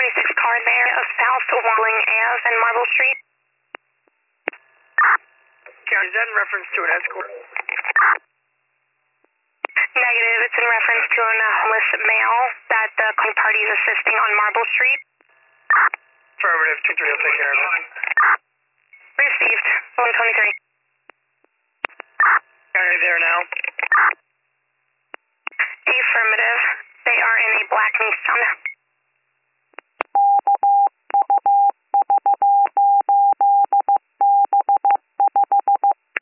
126 car there of South Walling Ave and Marble Street. County, is that in reference to an escort? Negative, it's in reference to an homeless male that the Queen Party is assisting on Marble Street. Affirmative, 2-3 will take care of it. Received, 123. County there now. Affirmative, they are in a black Nissan.